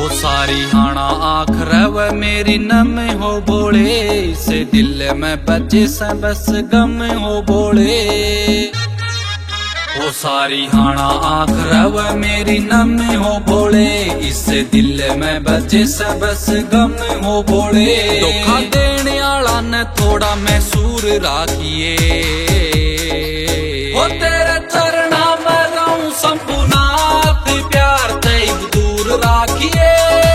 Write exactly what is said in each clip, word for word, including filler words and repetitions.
सारी हाना आँख रव मेरी नम हो बोले, इसे दिल में बचे से बस गम हो बोले। वो सारी हाना आँख रव मेरी नम हो बोले, इसे दिल में बचे से बस गम हो बोले। धोखा देने आला ने थोड़ा मैसूर राखिए, वो तेरे चरणा में रहूं संपूनाथ, प्यार तेब दूर राखिए।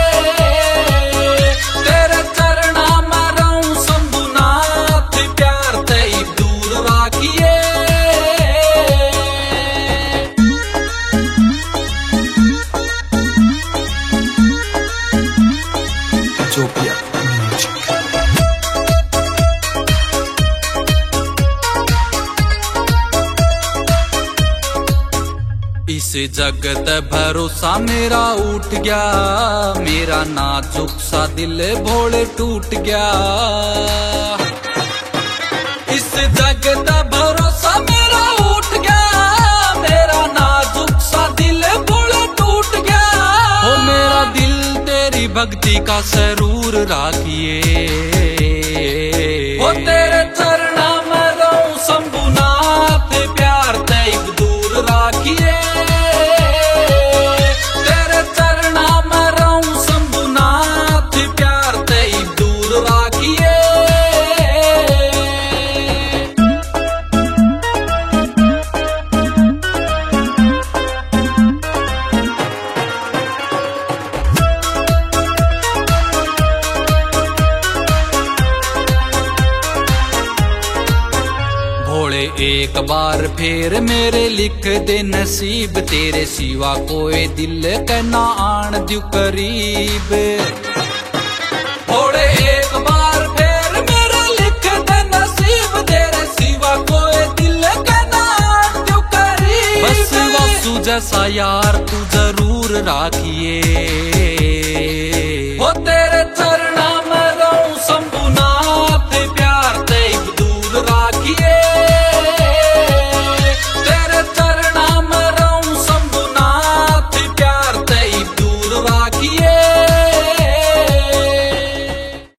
तेरे चरणा में रहूं संपूनाथ, प्यार तेब दूर राखिए। Utopia Music। इस जगत भरोसा मेरा उठ गया, मेरा नाजुक सा दिल भोले टूट गया। इस जगत भरोसा मेरा उठ गया, मेरा नाजुक सा दिल भोले टूट गया। ओ मेरा दिल तेरी भक्ति का सरूर राखिए, ओ तेरे चरणा में रहूं शंभुनाथ, प्यार तेब दूर राखिए। तेरे चरणा में रहूं शंभुनाथ, प्यार तेब दूर राखिए। भोले एक बार फिर मेरे लिख दे नसीब, तेरे सिवा कोई दिल के ना आन द्यू करीब। भोले एक बार फिर मेरे लिख दे नसीब, तेरे सिवा कोई दिल के ना आन द्यू करीब। बस वासु जैसा यार तू जरूर राखिए।